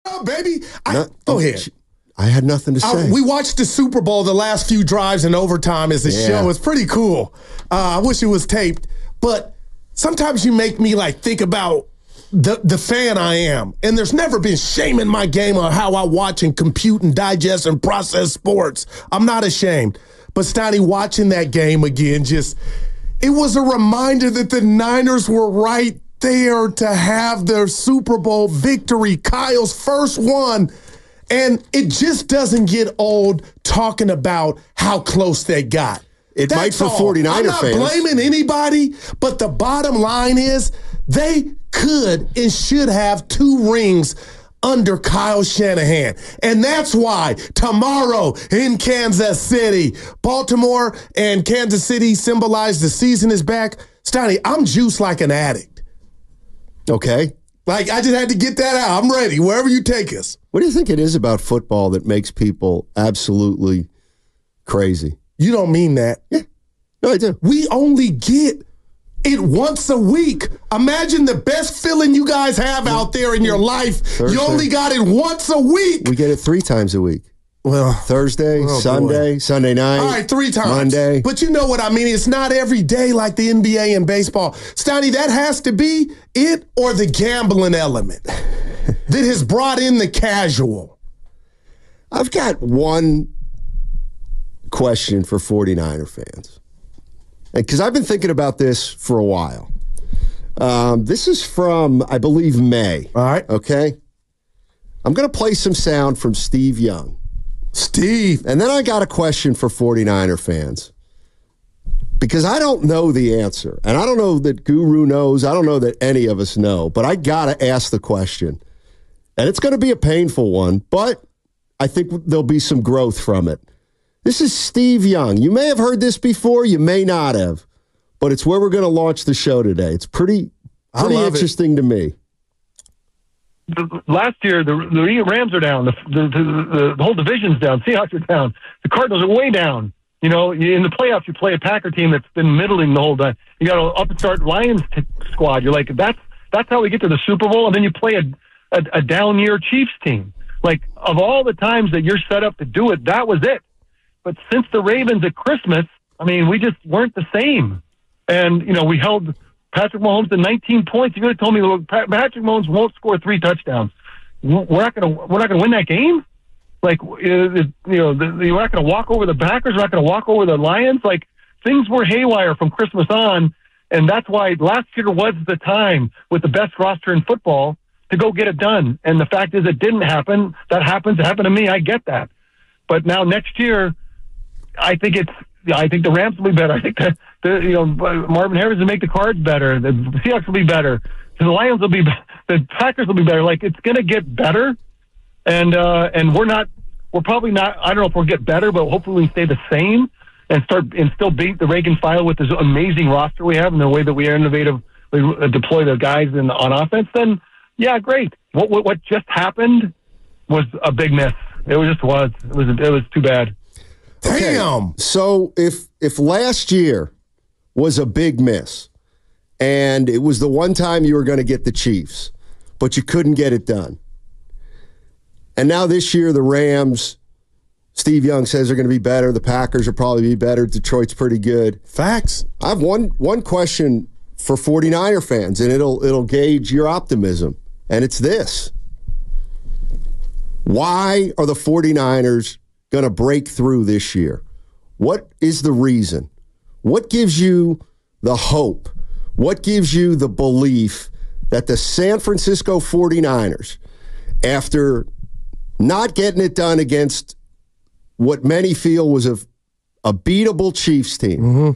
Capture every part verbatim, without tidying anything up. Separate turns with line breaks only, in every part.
Oh, baby. I,
no,
go ahead.
I had nothing to say.
I, we watched the Super Bowl, the last few drives in overtime as a
yeah.
show. It's pretty cool. Uh, I wish it was taped. But sometimes you make me like think about the the fan I am. And there's never been shame in my game on how I watch and compute and digest and process sports. I'm not ashamed. But Steiny, watching that game again, just it was a reminder that the Niners were right there to have their Super Bowl victory, Kyle's first one. And it just doesn't get old talking about how close they got.
It
That's
might for
all.
forty-niner
I'm not
fans.
blaming anybody, but the bottom line is they could and should have two rings under Kyle Shanahan. And that's why tomorrow in Kansas City, Baltimore and Kansas City symbolize the season is back. Steiny, I'm juiced like an addict.
Okay.
Like, I just had to get that out. I'm ready, wherever you take us.
What do you think it is about football that makes people absolutely crazy?
You don't mean that.
Yeah. No, I do.
We only get it once a week. Imagine the best feeling you guys have out there in your life.
Thursday.
You only got it once a week.
We get it three times a week.
Well,
Thursday,
oh
Sunday,
boy.
Sunday night.
All right, three times.
Monday.
But you know what I mean? It's not every day like the N B A and baseball. Steiny, that has to be it or the gambling element that has brought in the casual.
I've got one question for forty-niner fans. Because I've been thinking about this for a while. Um, this is from, I believe, May.
All right.
Okay? I'm going to play some sound from Steve Young.
Steve.
And then I got a question for forty-niner fans. Because I don't know the answer. And I don't know that Guru knows. I don't know that any of us know. But I got to ask the question. And it's going to be a painful one. But I think there'll be some growth from it. This is Steve Young. You may have heard this before. You may not have. But it's where we're going to launch the show today. It's pretty, pretty interesting
it.
to me.
The, last year, the, the Rams are down. The, the, the, the whole division's down. Seahawks are down. The Cardinals are way down. You know, in the playoffs, you play a Packer team that's been middling the whole time. You got an upstart Lions t- squad. You're like, that's that's how we get to the Super Bowl. And then you play a, a, a down year Chiefs team. Like, of all the times that you're set up to do it, that was it. But since the Ravens at Christmas, I mean, we just weren't the same. And, you know, we held Patrick Mahomes to nineteen points. You could have told me, look, Patrick Mahomes won't score three touchdowns. We're not going to we're not going to win that game. Like, you know, the, the, we're not going to walk over the Packers. We're not going to walk over the Lions. Like, things were haywire from Christmas on, and that's why last year was the time with the best roster in football to go get it done. And the fact is, it didn't happen. That happens. It happened to me. I get that. But now next year, I think it's. I think the Rams will be better. I think the, the you know Marvin Harris will make the Cards better. The Seahawks will be better. The Lions will be. The Packers will be better. Like, it's going to get better, and uh, and we're not. We're probably not. I don't know if we'll get better, but hopefully we stay the same and start and still beat the rank and file with this amazing roster we have and the way that we are innovative. We deploy the guys in on offense. Then yeah, great. What what, what just happened was a big miss. It was just was. It was it was too bad.
Damn.
Okay. So if if last year was a big miss and it was the one time you were going to get the Chiefs, but you couldn't get it done. And now this year the Rams, Steve Young says they're going to be better. The Packers will probably be better. Detroit's pretty good.
Facts.
I have one one question for forty-niner fans, and it'll it'll gauge your optimism. And it's this. Why are the forty-niners going to break through this year? What is the reason? What gives you the hope? What gives you the belief that the San Francisco forty-niners, after not getting it done against what many feel was a, a beatable Chiefs team,
mm-hmm.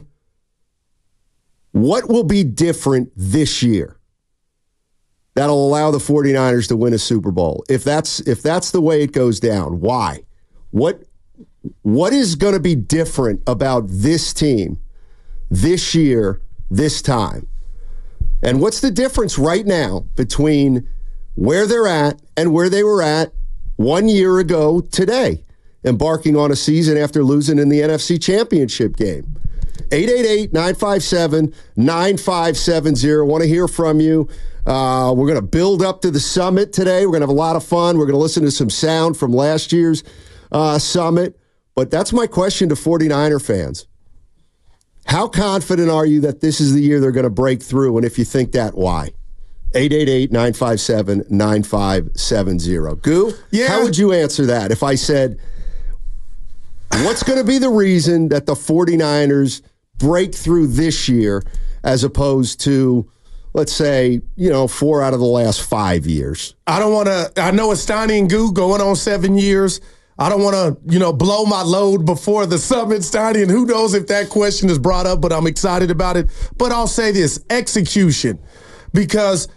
what will be different this year that'll allow the forty-niners to win a Super Bowl? If that's if that's the way it goes down, why? What what is going to be different about this team this year, this time? And what's the difference right now between where they're at and where they were at one year ago today, embarking on a season after losing in the N F C Championship game? eight eight eight, nine five seven, nine five seven zero. Want to hear from you. Uh, we're going to build up to the summit today. We're going to have a lot of fun. We're going to listen to some sound from last year's uh, summit. But that's my question to 49er fans. How confident are you that this is the year they're going to break through? And if you think that, why? eight eight eight, nine five seven, nine five seven zero. Goo,
yeah.
How would you answer that if I said, what's going to be the reason that the 49ers break through this year as opposed to, let's say, you know, four out of the last five years?
I don't want to, I know it's Steiny and Goo going on seven years. I don't want to, you know, blow my load before the summit, Steiny, and who knows if that question is brought up, but I'm excited about it. But I'll say this, execution, because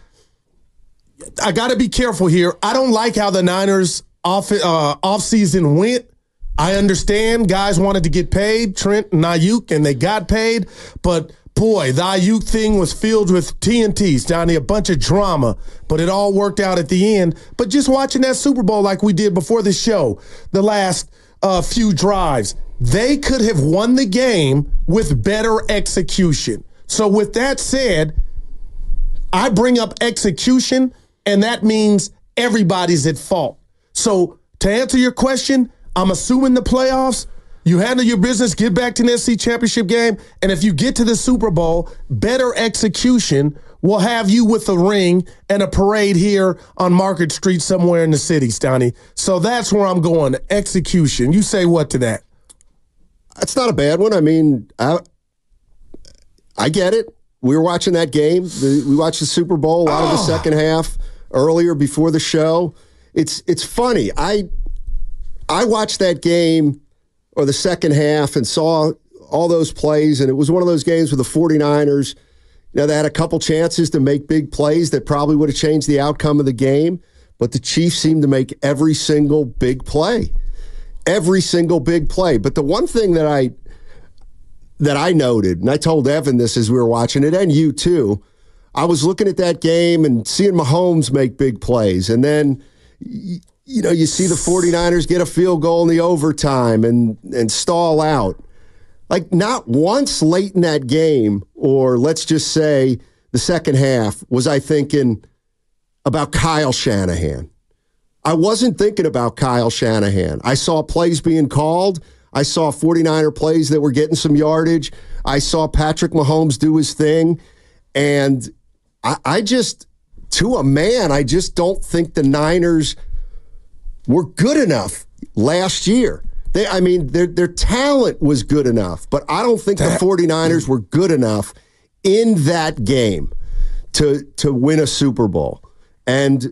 I got to be careful here. I don't like how the Niners off uh, offseason went. I understand guys wanted to get paid, Trent and Ayuk, and they got paid. But, boy, the Ayuk thing was filled with T N Ts, Johnny, a bunch of drama. But it all worked out at the end. But just watching that Super Bowl like we did before the show, the last uh, few drives, they could have won the game with better execution. So with that said, I bring up execution, and that means everybody's at fault. So to answer your question, I'm assuming the playoffs, you handle your business, get back to the N F C Championship game, and if you get to the Super Bowl, better execution will have you with a ring and a parade here on Market Street somewhere in the city, Stoney. So that's where I'm going, execution. You say what to that?
That's not a bad one. I mean, I, I get it. We were watching that game. The, we watched the Super Bowl, a lot oh. of the second half earlier before the show. It's it's funny. I I watched that game or the second half and saw all those plays, and it was one of those games with the 49ers. You know, they had a couple chances to make big plays that probably would have changed the outcome of the game, but the Chiefs seemed to make every single big play. Every single big play. But the one thing that I that I noted, and I told Evan this as we were watching it, and you too, I was looking at that game and seeing Mahomes make big plays. And then, you know, you see the 49ers get a field goal in the overtime and, and stall out. Like, not once late in that game, or let's just say the second half, was I thinking about Kyle Shanahan. I wasn't thinking about Kyle Shanahan. I saw plays being called. I saw 49er plays that were getting some yardage. I saw Patrick Mahomes do his thing. And I, I just, to a man, I just don't think the Niners were good enough last year. They, I mean, their their talent was good enough, but I don't think the 49ers were good enough in that game to to win a Super Bowl. And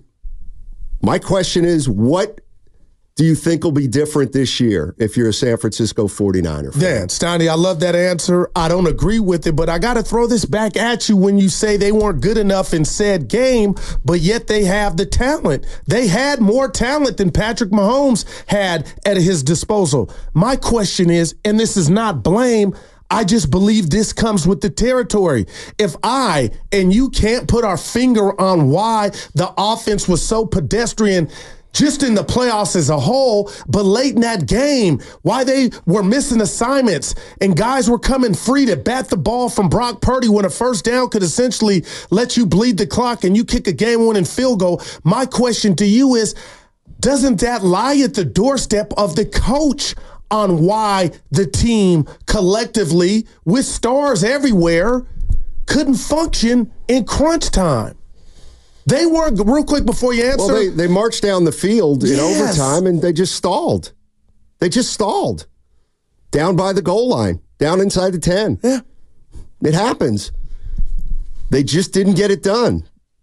my question is, what do you think will be different this year if you're a San Francisco 49er fan?
Dan, Steiny, I love that answer. I don't agree with it, but I got to throw this back at you when you say they weren't good enough in said game, but yet they have the talent. They had more talent than Patrick Mahomes had at his disposal. My question is, and this is not blame, I just believe this comes with the territory. If I and you can't put our finger on why the offense was so pedestrian just in the playoffs as a whole, but late in that game, why they were missing assignments and guys were coming free to bat the ball from Brock Purdy when a first down could essentially let you bleed the clock and you kick a game-winning field goal. My question to you is, doesn't that lie at the doorstep of the coach on why the team collectively, with stars everywhere, couldn't function in crunch time? They weren't, real quick before you answer.
Well, they, they marched down the field in
yes.
overtime, and they just stalled. They just stalled. Down by the goal line, down inside the ten.
Yeah.
It happens. They just didn't get it done.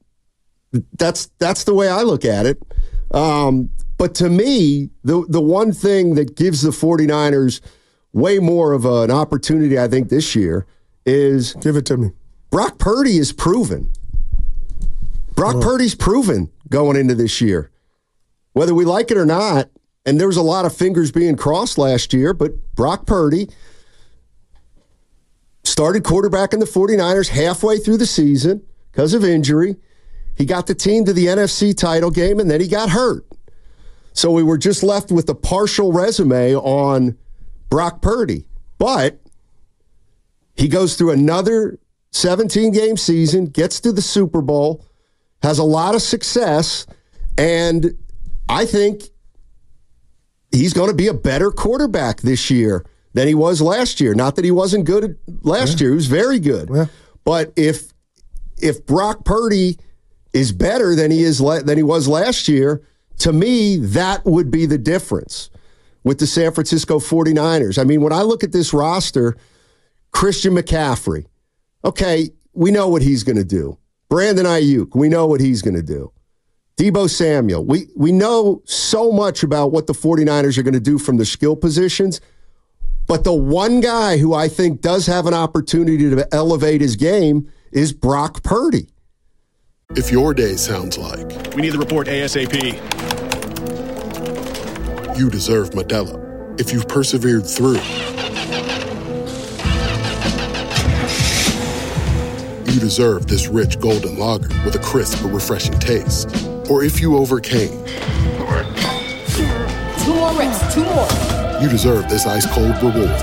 That's that's the way I look at it. Um, but to me, the, the one thing that gives the 49ers way more of an opportunity, I think, this year is...
Give it to me.
Brock Purdy is proven. Brock oh. Purdy's proven going into this year. Whether we like it or not, and there was a lot of fingers being crossed last year, but Brock Purdy started quarterback in the 49ers halfway through the season because of injury. He got the team to the N F C title game, and then he got hurt. So we were just left with a partial resume on Brock Purdy. But He goes through another seventeen-game season, gets to the Super Bowl, has a lot of success, and I think he's going to be a better quarterback this year than he was last year. Not that he wasn't good last yeah. year. He was very good. Yeah. But if if Brock Purdy is better than he is than he was last year, to me, that would be the difference with the San Francisco forty-niners. I mean, when I look at this roster, Christian McCaffrey, okay, we know what he's going to do. Brandon Ayuk, we know what he's going to do. Deebo Samuel, we, we know so much about what the forty-niners are going to do from the skill positions, but the one guy who I think does have an opportunity to elevate his game is Brock Purdy.
If your day sounds like...
We need the report ASAP.
You deserve Modelo. If you've persevered through... You deserve this rich golden lager with a crisp but refreshing taste. Or if you overcame...
Two more reps, two more.
You deserve this ice-cold reward.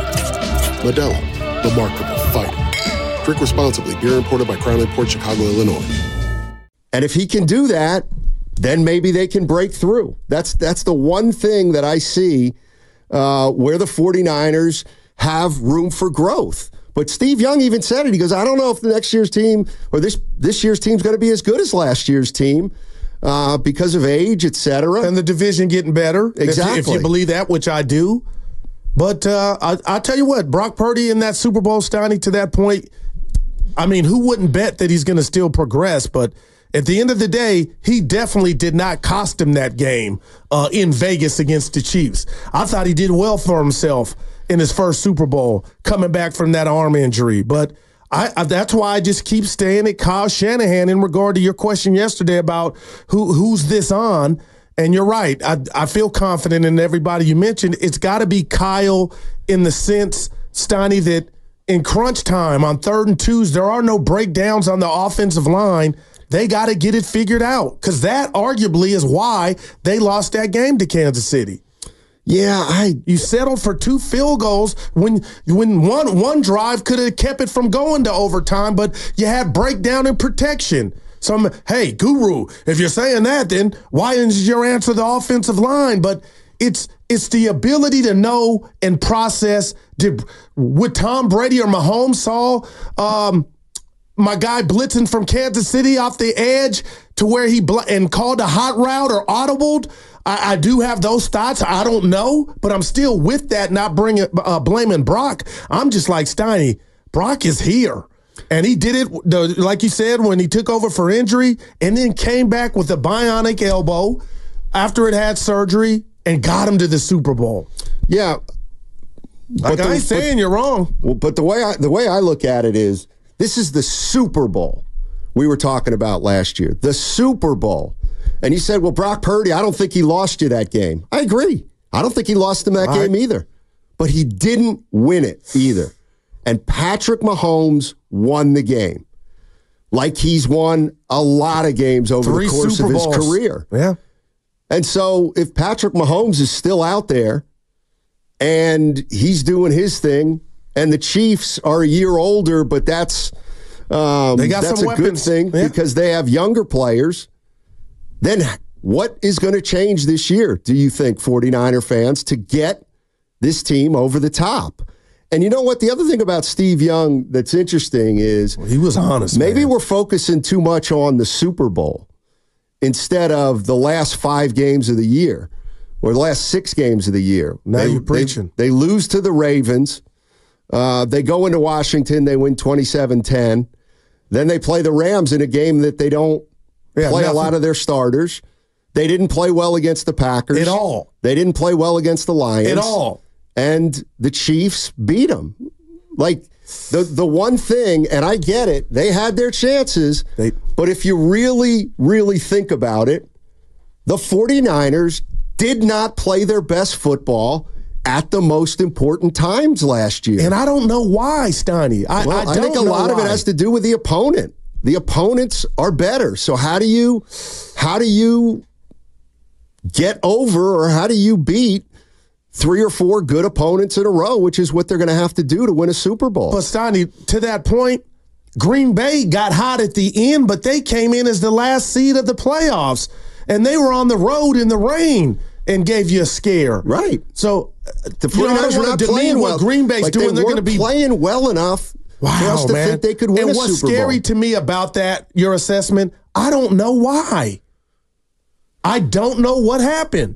Modelo, the Markable Fighter. Drink responsibly. Beer imported by Crown Imports, Chicago, Illinois.
And if he can do that, then maybe they can break through. That's that's the one thing that I see uh, where the forty-niners have room for growth. But Steve Young even said it. He goes, I don't know if the next year's team or this this year's team's going to be as good as last year's team uh, because of age, et cetera.
And the division getting better.
Exactly.
If you, if you believe that, which I do. But uh, I, I'll tell you what, Brock Purdy in that Super Bowl, Steiny, to that point, I mean, who wouldn't bet that he's going to still progress? But at the end of the day, he definitely did not cost him that game uh, in Vegas against the Chiefs. I thought he did well for himself in his first Super Bowl, coming back from that arm injury. But I, I, that's why I just keep staying at Kyle Shanahan in regard to your question yesterday about who who's this on. And you're right. I, I feel confident in everybody you mentioned. It's got to be Kyle in the sense, Steiny, that in crunch time on third and twos, there are no breakdowns on the offensive line. They got to get it figured out because that arguably is why they lost that game to Kansas City.
Yeah, I
you settled for two field goals when when one one drive could have kept it from going to overtime, but you had breakdown and protection. So, I'm, hey, Guru, if you're saying that, then why isn't your answer the offensive line? But it's it's the ability to know and process. Did, would Tom Brady or Mahomes saw um, my guy blitzing from Kansas City off the edge to where he bl- and called a hot route or audibled? I, I do have those thoughts. I don't know, but I'm still with that, not bringing uh, blaming Brock. I'm just like, Steiny, Brock is here. And he did it, the, like you said, when he took over for injury and then came back with a bionic elbow after it had surgery and got him to the Super Bowl.
Yeah.
Like
but
I
the,
ain't saying
but,
you're wrong.
Well, but the way I, the way I look at it is this is the Super Bowl we were talking about last year. The Super Bowl. And you said, well, Brock Purdy, I don't think he lost you that game. I agree. I don't think he lost him that All game right. either. But he didn't win it either. And Patrick Mahomes won the game. Like he's won a lot of games over
Three
the course
Super
of his
Bowls.
career.
Yeah.
And so if Patrick Mahomes is still out there and he's doing his thing, and the Chiefs are a year older, but that's um,
they got
that's
some
a
weapons.
good thing
yeah.
because they have younger players. Then what is going to change this year, do you think, forty-niner fans, to get this team over the top? And you know what? The other thing about Steve Young that's interesting is
well, he was honest.
Maybe
man.
we're focusing too much on the Super Bowl instead of the last five games of the year or the last six games of the year.
Now
they,
you're preaching.
They, they lose to the Ravens. Uh, they go into Washington. They win twenty-seven ten. Then they play the Rams in a game that they don't yeah, play nothing. a lot of their starters. They didn't play well against the Packers.
At all.
They didn't play well against the Lions.
At all.
And the Chiefs beat them. Like, the the one thing, and I get it, they had their chances, they, but if you really, really think about it, the forty-niners did not play their best football at the most important times last year.
And I don't know why, Steiny. I,
well,
I,
I think a lot
why.
of it has to do with the opponent. The opponents are better. So how do you how do you get over or how do you beat three or four good opponents in a row, which is what they're going to have to do to win a Super Bowl.
But Steiny, to that point, Green Bay got hot at the end, but they came in as the last seed of the playoffs, and they were on the road in the rain and gave you a scare.
Right.
So
the
you know, I
forty-niners
don't
are
want
not
to
playing
demean
well.
what Green Bay's
like
doing.
They
They're going to
weren't
be
playing well enough
wow,
for us to
man.
think they could win
and
a
what's
Super Bowl.
scary to me about that, your assessment, I don't know why. I don't know what happened.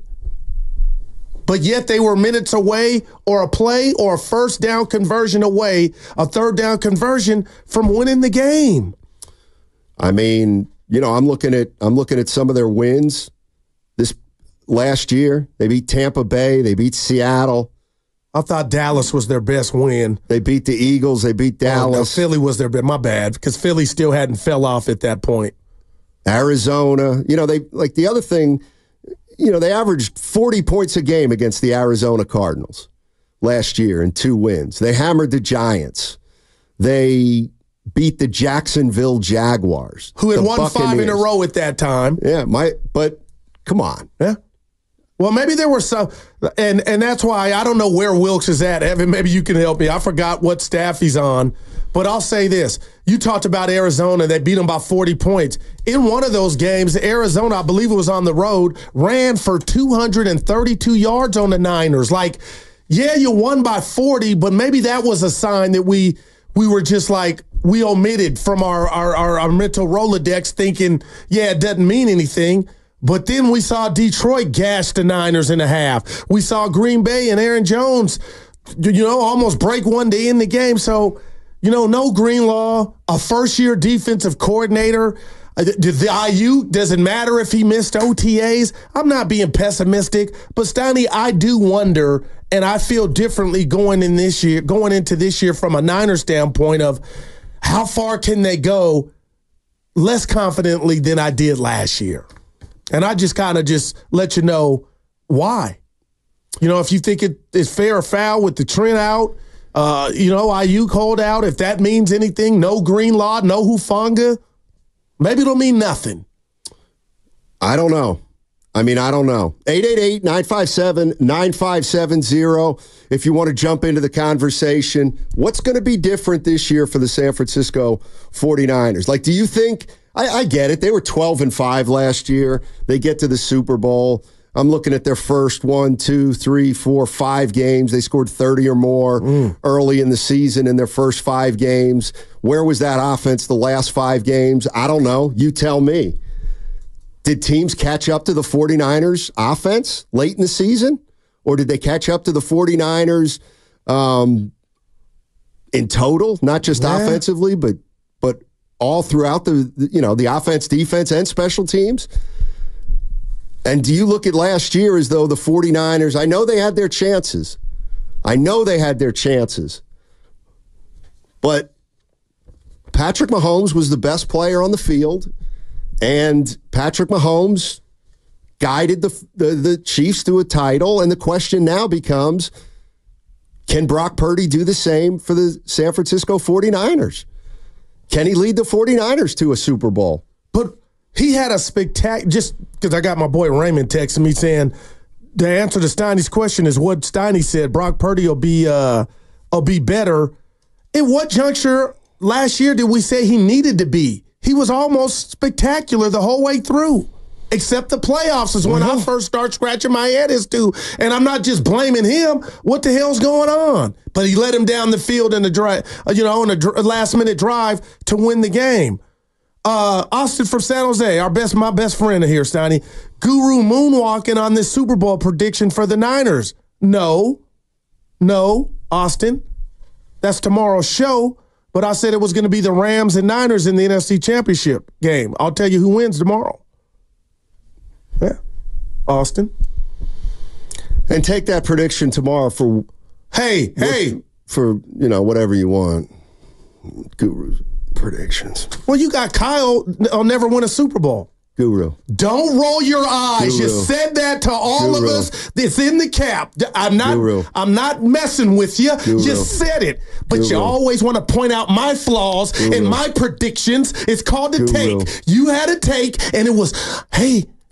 But yet they were minutes away or a play or a first down conversion away, a third down conversion from winning the game.
I mean, you know, I'm looking at I'm looking at some of their wins this last year. They beat Tampa Bay, they beat Seattle.
I thought Dallas was their best win.
They beat the Eagles, they beat Dallas.
Oh, no, Philly was their best. My bad, because Philly still hadn't fell off at that point.
Arizona, you know, they like the other thing, you know, they averaged forty points a game against the Arizona Cardinals last year in two wins. They hammered the Giants. They beat the Jacksonville Jaguars,
who had
the
won
Buccaneers.
five in a row at that time.
Yeah, my but come on.
Yeah. Well, maybe there were some, and and that's why I don't know where Wilks is at. Evan, maybe you can help me. I forgot what staff he's on, but I'll say this. You talked about Arizona. They beat them by forty points. In one of those games, Arizona, I believe it was on the road, ran for two hundred thirty-two yards on the Niners. Like, yeah, you won by forty, but maybe that was a sign that we we were just like, we omitted from our, our, our, our mental Rolodex thinking, yeah, it doesn't mean anything. But then we saw Detroit gash the Niners in a half. We saw Green Bay and Aaron Jones, you know, almost break one to end the game. So, you know, no Greenlaw, a first-year defensive coordinator. The I U, doesn't matter if he missed O T As. I'm not being pessimistic, but Steiny, I do wonder, and I feel differently going in this year, going into this year from a Niners standpoint of how far can they go less confidently than I did last year. And I just kind of just let you know why. You know, if you think it is fair or foul with the Trent out, uh, you know, I U called out, if that means anything, no Greenlaw, no Hufanga, maybe it'll mean nothing.
I don't know. I mean, I don't know. eight eight eight, nine five seven, nine five seven zero. If you want to jump into the conversation, what's going to be different this year for the San Francisco forty-niners? Like, do you think... I, I get it. They were twelve and five last year. They get to the Super Bowl. I'm looking at their first one, two, three, four, five games. They scored thirty or more mm. early in the season in their first five games. Where was that offense the last five games? I don't know. You tell me. Did teams catch up to the forty-niners offense late in the season? Or did they catch up to the forty-niners um, in total? Not just yeah. offensively, but but all throughout the, you know, the offense, defense, and special teams? And do you look at last year as though the forty-niners, I know they had their chances. I know they had their chances. But Patrick Mahomes was the best player on the field, and Patrick Mahomes guided the, the, the Chiefs to a title, and the question now becomes, can Brock Purdy do the same for the San Francisco forty-niners? Can he lead the forty-niners to a Super Bowl?
But he had a spectacular, just because I got my boy Raymond texting me saying the answer to Steiny's question is what Steiny said. Brock Purdy will be uh, will be better. In what juncture last year did we say he needed to be? He was almost spectacular the whole way through, except the playoffs is when mm-hmm. I first start scratching my head as to, and I'm not just blaming him. What the hell's going on? But he led him down the field in the drive, you know, in a dr- last minute drive to win the game. Uh, Austin from San Jose, our best, my best friend here, Steiny. Guru moonwalking on this Super Bowl prediction for the Niners. No, no, Austin. That's tomorrow's show. But I said it was going to be the Rams and Niners in the N F C Championship game. I'll tell you who wins tomorrow. Yeah, Austin.
And take that prediction tomorrow for...
Hey, what, hey.
For, you know, whatever you want. Guru's predictions.
Well, you got Kyle, I'll never win a Super Bowl.
Guru.
Don't roll your eyes.
Guru.
You said that to all
Guru.
of us. It's in the cap. I'm not
Guru.
I'm not messing with you.
Guru.
Just said it. But
Guru.
you always want to point out my flaws
Guru.
and my predictions. It's called a
Guru.
take. You had a take, and it was, hey,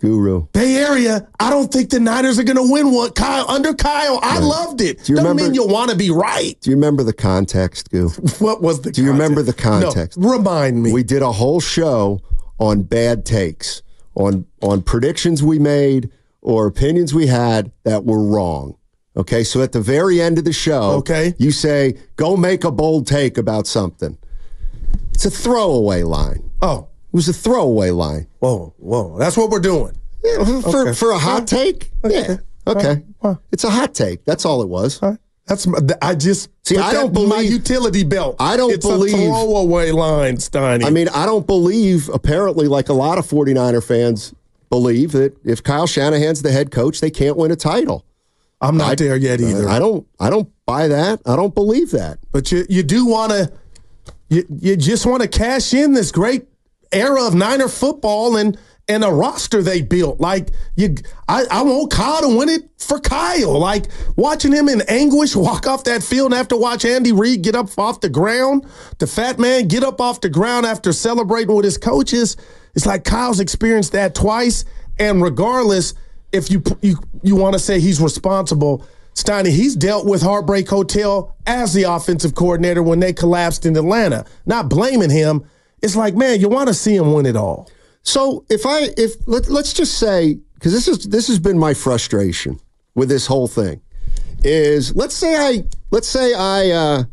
Guru.
Bay Area, I don't think the Niners are going to win one. Kyle, under Kyle, I right. loved it. Do you Doesn't remember, mean you want to be right.
Do you remember the context, Goo?
What was the
Do you context? remember the context?
No, remind me.
We did a whole show on bad takes, on on predictions we made or opinions we had that were wrong. Okay, so at the very end of the show,
okay.
you say, go make a bold take about something. It's a throwaway line.
Oh.
It was a throwaway line.
Whoa, whoa. That's what we're doing.
Yeah, for,
okay.
for a hot take?
Okay.
Yeah. Okay. Right. It's a hot take. That's all it was.
Right. That's my, I just
See, I don't believe
my utility belt.
I don't
it's
believe
a throwaway line, Steiny.
I mean, I don't believe, apparently, like a lot of 49er fans believe, that if Kyle Shanahan's the head coach, they can't win a title.
I'm not I, there yet either.
I don't I don't buy that. I don't believe that.
But you you do want to you, you just want to cash in this great era of Niner football and and a roster they built. Like you I, I want Kyle to win it for Kyle. Like watching him in anguish walk off that field and after watch Andy Reid get up off the ground, the fat man get up off the ground after celebrating with his coaches. It's like Kyle's experienced that twice, and regardless if you you you want to say he's responsible, Steiny, he's dealt with Heartbreak Hotel as the offensive coordinator when they collapsed in Atlanta. Not blaming him. It's like, man, you want to see him win it all.
So if I if let, let's just say, because this is this has been my frustration with this whole thing, is let's say I let's say I uh,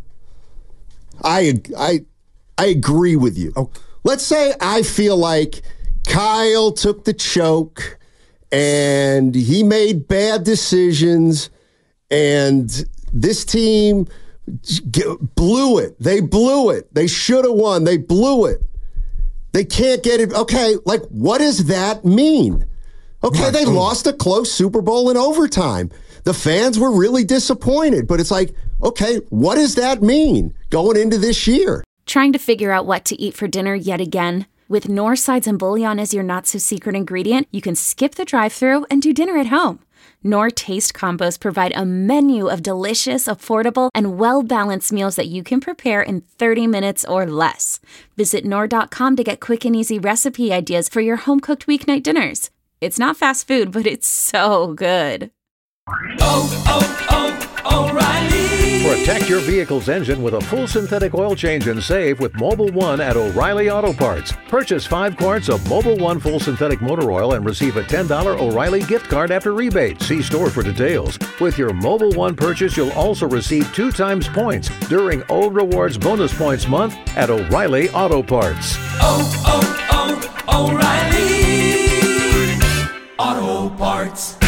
I I I agree with you.
Okay.
Let's say I feel like Kyle took the choke and he made bad decisions, and this team blew it. They blew it. They should have won. They blew it. They can't get it. Okay, like, what does that mean? Okay, they lost a close Super Bowl in overtime. The fans were really disappointed, but it's like, okay, what does that mean going into this year?
Trying to figure out what to eat for dinner yet again? With Knorr Sides and Bouillon as your not-so-secret ingredient, you can skip the drive-thru and do dinner at home. Knorr Taste Combos provide a menu of delicious, affordable, and well-balanced meals that you can prepare in thirty minutes or less. Visit Knorr dot com to get quick and easy recipe ideas for your home-cooked weeknight dinners. It's not fast food, but it's so good.
Oh, oh, oh, O'Reilly!
Protect your vehicle's engine with a full synthetic oil change and save with Mobil one at O'Reilly Auto Parts. Purchase five quarts of Mobil one full synthetic motor oil and receive a ten dollars O'Reilly gift card after rebate. See store for details. With your Mobil one purchase, you'll also receive two times points during O Rewards Bonus Points Month at O'Reilly Auto Parts.
Oh, oh, oh, O'Reilly Auto Parts.